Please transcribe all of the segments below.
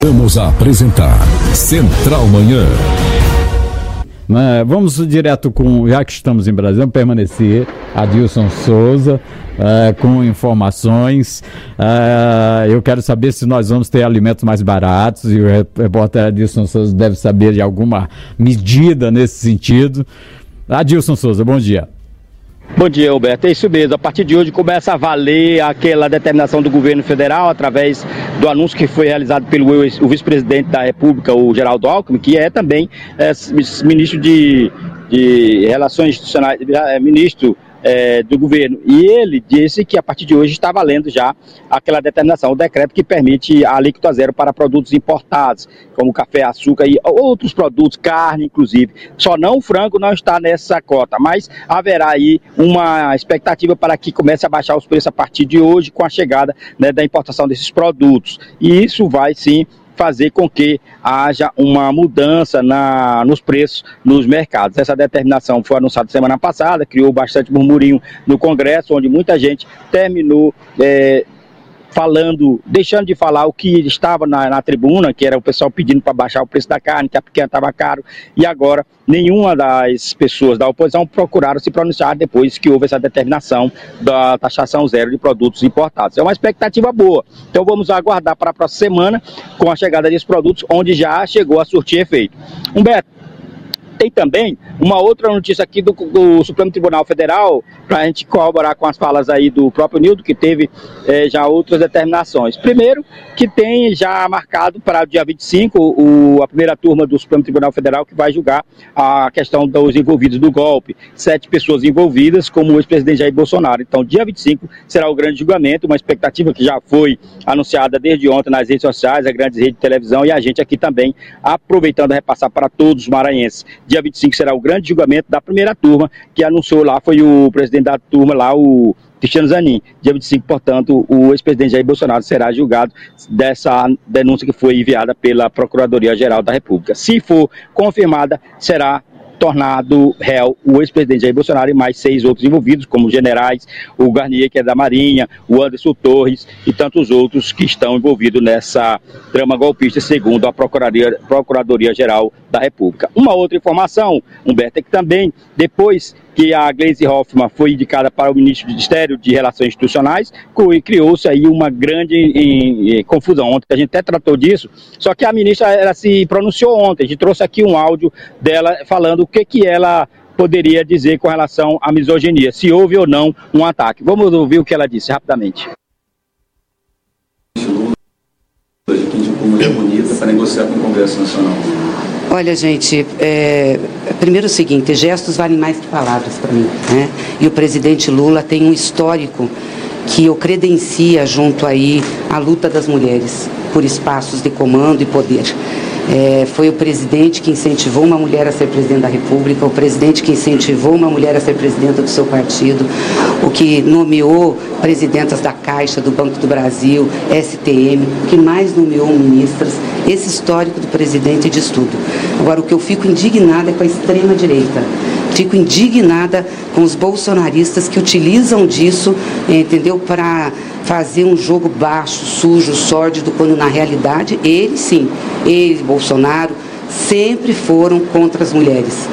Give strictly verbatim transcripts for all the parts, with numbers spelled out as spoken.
Vamos apresentar Central Manhã. Uh, vamos direto com, já que estamos em Brasília, vamos permanecer, Adilson Souza, uh, com informações. Uh, eu quero saber se nós vamos ter alimentos mais baratos, e o repórter Adilson Souza deve saber de alguma medida nesse sentido. Adilson Souza, bom dia. Bom dia, Alberto. É isso mesmo. A partir de hoje começa a valer aquela determinação do governo federal através do anúncio que foi realizado pelo o vice-presidente da República, o Geraldo Alckmin, que é também é, ministro de, de Relações Institucionais, é, ministro é, do governo. E ele disse que a partir de hoje está valendo já aquela determinação, o decreto que permite a alíquota zero para produtos importados, como café, açúcar e outros produtos, carne inclusive. Só não o frango não está nessa cota, mas haverá aí uma expectativa para que comece a baixar os preços a partir de hoje com a chegada, né, da importação desses produtos. E isso vai sim fazer com que haja uma mudança na, nos preços nos mercados. Essa determinação foi anunciada semana passada, criou bastante murmurinho no Congresso, onde muita gente terminou é, falando, deixando de falar o que estava na, na tribuna, que era o pessoal pedindo para baixar o preço da carne, que a pequena estava caro, e agora nenhuma das pessoas da oposição procuraram se pronunciar depois que houve essa determinação da taxação zero de produtos importados. É uma expectativa boa, então vamos aguardar para a próxima semana com a chegada desses produtos, onde já chegou a surtir efeito. Humberto, tem também uma outra notícia aqui do, do Supremo Tribunal Federal, para a gente corroborar com as falas aí do próprio Nildo, que teve é, já outras determinações. Primeiro, que tem já marcado para o dia vinte e cinco o, a primeira turma do Supremo Tribunal Federal que vai julgar a questão dos envolvidos do golpe. Sete pessoas envolvidas, como o ex-presidente Jair Bolsonaro. Então, dia vinte e cinco será o grande julgamento, uma expectativa que já foi anunciada desde ontem nas redes sociais, a grandes redes de televisão, e a gente aqui também aproveitando a repassar para todos os maranhenses. Dia vinte e cinco será o grande julgamento da primeira turma, que anunciou lá, foi o presidente da turma lá, o Cristiano Zanin. Dia vinte e cinco, portanto, o ex-presidente Jair Bolsonaro será julgado dessa denúncia que foi enviada pela Procuradoria-Geral da República. Se for confirmada, será tornado réu o ex-presidente Jair Bolsonaro e mais seis outros envolvidos, como generais, o Garnier, que é da Marinha, o Anderson Torres e tantos outros que estão envolvidos nessa trama golpista, segundo a Procuradoria, Procuradoria-Geral da República. Uma outra informação, Humberto, é que também, depois que a Gleisi Hoffmann foi indicada para o ministro do Ministério de Relações Institucionais, criou-se aí uma grande em, em, confusão. Ontem a gente até tratou disso, só que a ministra ela se pronunciou ontem, a gente trouxe aqui um áudio dela falando o que, que ela poderia dizer com relação à misoginia, se houve ou não um ataque. Vamos ouvir o que ela disse rapidamente. Que indicou mulher bonita para negociar com o Congresso Nacional. Olha, gente, é, primeiro o seguinte, gestos valem mais que palavras para mim, né? E o presidente Lula tem um histórico que o credencia junto aí à luta das mulheres por espaços de comando e poder. É, foi o presidente que incentivou uma mulher a ser presidente da República, o presidente que incentivou uma mulher a ser presidenta do seu partido, o que nomeou presidentas da Caixa, do Banco do Brasil, S T M, que mais nomeou ministras. Esse histórico do presidente diz tudo. Agora, o que eu fico indignada é com a extrema-direita. Fico indignada com os bolsonaristas que utilizam disso, entendeu, para fazer um jogo baixo, sujo, sórdido, quando na realidade eles sim, eles, Bolsonaro, sempre foram contra as mulheres.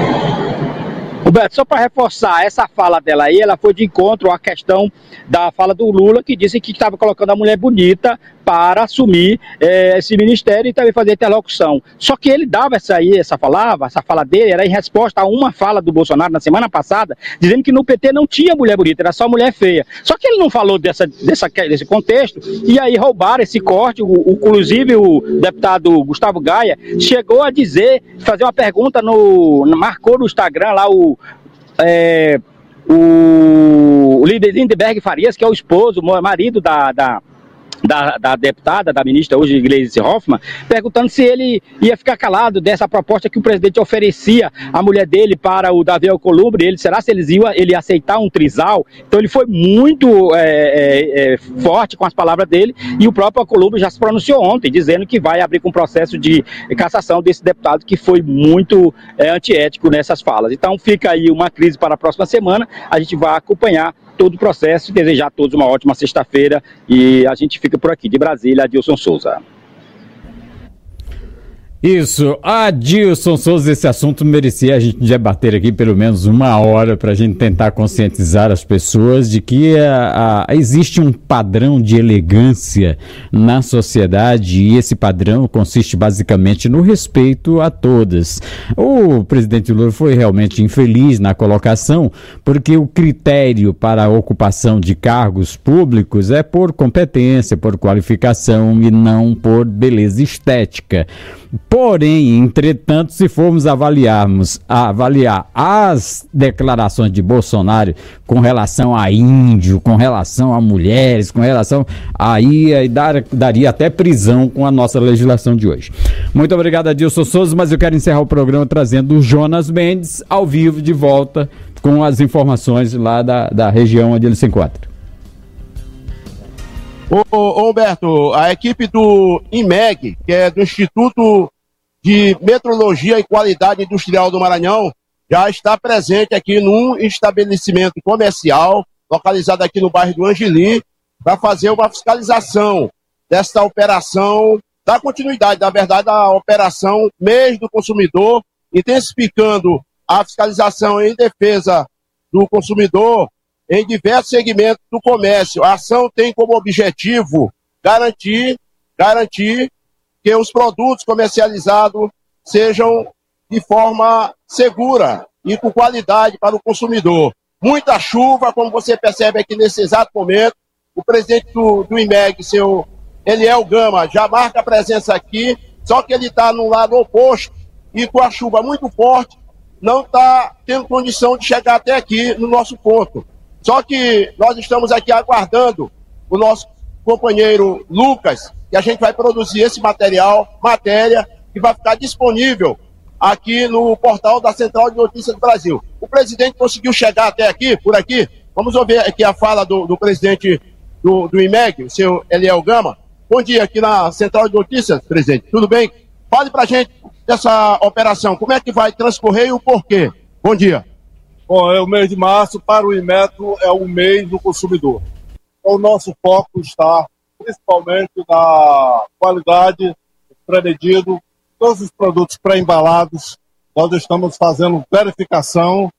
Roberto, só para reforçar essa fala dela aí, ela foi de encontro à questão da fala do Lula, que disse que estava colocando a mulher bonita para assumir eh, esse ministério e também fazer interlocução. Só que ele dava essa aí, essa falava, essa fala dele era em resposta a uma fala do Bolsonaro na semana passada, dizendo que no P T não tinha mulher bonita, era só mulher feia. Só que ele não falou dessa, dessa, desse contexto, e aí roubaram esse corte, o, o, inclusive o deputado Gustavo Gaia chegou a dizer, fazer uma pergunta, no, marcou no Instagram lá o... É, o, o líder Lindenberg Farias, que é o esposo, o marido da, da, da, da deputada, da ministra hoje, Gleisi Hoffmann, perguntando se ele ia ficar calado dessa proposta que o presidente oferecia à mulher dele para o Davi Alcolumbre. Ele, será se eles iam, ele ia aceitar um trisal? Então ele foi muito é, é, é, forte com as palavras dele, e o próprio Alcolumbre já se pronunciou ontem, dizendo que vai abrir com um processo de cassação desse deputado que foi muito é, antiético nessas falas. Então fica aí uma crise para a próxima semana, a gente vai acompanhar todo o processo e desejar a todos uma ótima sexta-feira, e a gente fica por aqui. De Brasília, Adilson Souza. Isso, Adilson Souza, esse assunto merecia a gente debater aqui pelo menos uma hora para a gente tentar conscientizar as pessoas de que a, a, existe um padrão de elegância na sociedade e esse padrão consiste basicamente no respeito a todas. O presidente Lula foi realmente infeliz na colocação porque o critério para a ocupação de cargos públicos é por competência, por qualificação e não por beleza estética. Porém, entretanto, se formos avaliarmos, avaliar as declarações de Bolsonaro com relação a índio, com relação a mulheres, com relação aí, aí dar, daria até prisão com a nossa legislação de hoje. Muito obrigado, Adilson Souza, mas eu quero encerrar o programa trazendo o Jonas Mendes ao vivo de volta com as informações lá da, da região onde ele se encontra. Ô, ô Humberto, a equipe do I M E G, que é do Instituto de Metrologia e Qualidade Industrial do Maranhão, já está presente aqui num estabelecimento comercial, localizado aqui no bairro do Angelim, para fazer uma fiscalização desta operação, da continuidade, na verdade, da operação Mês do Consumidor, intensificando a fiscalização em defesa do consumidor em diversos segmentos do comércio. A ação tem como objetivo garantir, garantir que os produtos comercializados sejam de forma segura e com qualidade para o consumidor. Muita chuva, como você percebe aqui nesse exato momento. O presidente do, do I M E G, seu Eliel Gama, já marca a presença aqui, só que ele está no lado oposto e com a chuva muito forte, não está tendo condição de chegar até aqui no nosso ponto. Só que nós estamos aqui aguardando o nosso companheiro Lucas, que a gente vai produzir esse material, matéria, que vai ficar disponível aqui no portal da Central de Notícias do Brasil. O presidente conseguiu chegar até aqui, por aqui. Vamos ouvir aqui a fala do, do presidente do, do I M E G, o seu Eliel Gama. Bom dia aqui na Central de Notícias, presidente. Tudo bem? Fale pra gente dessa operação. Como é que vai transcorrer e o porquê? Bom dia. Bom, é o mês de março, para o Inmetro é o mês do consumidor. Então, o nosso foco está principalmente na qualidade, pré-medido, todos os produtos pré-embalados. Nós estamos fazendo verificação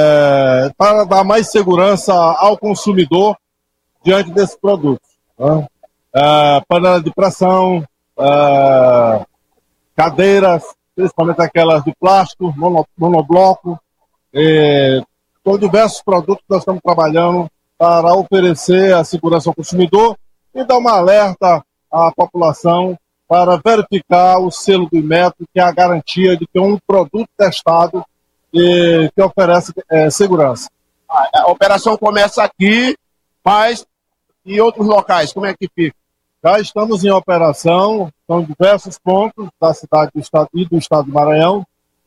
é, para dar mais segurança ao consumidor diante desses produtos. Né? É, panela de pressão, é, cadeiras, principalmente aquelas de plástico, mono, monobloco. É, com diversos produtos que nós estamos trabalhando para oferecer a segurança ao consumidor e dar uma alerta à população para verificar o selo do Inmetro, que é a garantia de que é um produto testado e que oferece é, segurança. A operação começa aqui, mas em outros locais, como é que fica? Já estamos em operação, são diversos pontos da cidade do estado e do estado do Maranhão.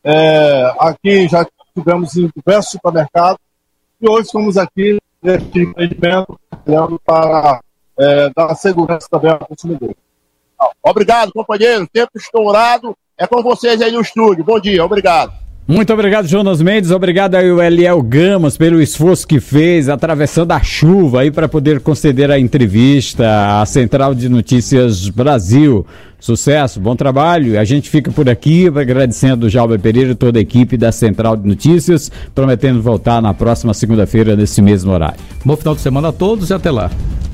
É, aqui já tivemos em diversos supermercados e hoje estamos aqui neste empreendimento para é, dar segurança também ao consumidor. Obrigado, companheiro. Tempo estourado. É com vocês aí no estúdio. Bom dia, obrigado. Muito obrigado, Jonas Mendes. Obrigado aí o Eliel Gamas pelo esforço que fez, atravessando a chuva aí para poder conceder a entrevista à Central de Notícias Brasil. Sucesso, bom trabalho. A gente fica por aqui agradecendo o Jalber Pereira e toda a equipe da Central de Notícias, prometendo voltar na próxima segunda-feira nesse mesmo horário. Bom final de semana a todos e até lá.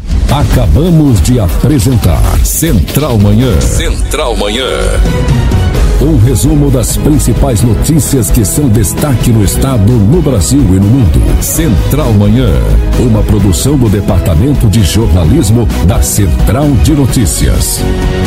Acabamos de apresentar Central Manhã. Central Manhã. Um resumo das principais notícias que são destaque no estado, no Brasil e no mundo. Central Manhã, uma produção do Departamento de Jornalismo da Central de Notícias.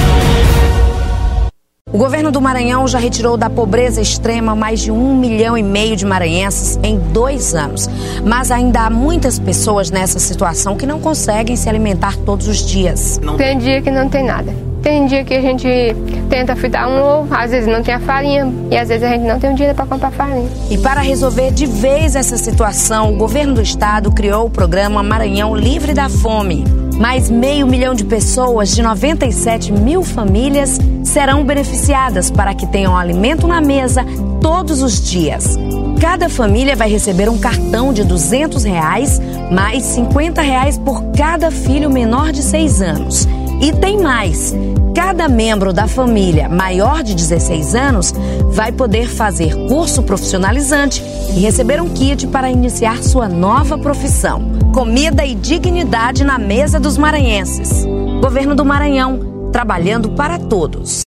O governo do Maranhão já retirou da pobreza extrema mais de um milhão e meio de maranhenses em dois anos. Mas ainda há muitas pessoas nessa situação que não conseguem se alimentar todos os dias. Tem dia que não tem nada. Tem dia que a gente tenta fritar um ovo, às vezes não tem a farinha e às vezes a gente não tem um dinheiro para comprar farinha. E para resolver de vez essa situação, o governo do estado criou o programa Maranhão Livre da Fome. Mais meio milhão de pessoas de noventa e sete mil famílias serão beneficiadas para que tenham alimento na mesa todos os dias. Cada família vai receber um cartão de duzentos reais, mais cinquenta reais por cada filho menor de seis anos. E tem mais. Cada membro da família maior de dezesseis anos vai poder fazer curso profissionalizante e receber um kit para iniciar sua nova profissão. Comida e dignidade na mesa dos maranhenses. Governo do Maranhão, trabalhando para todos.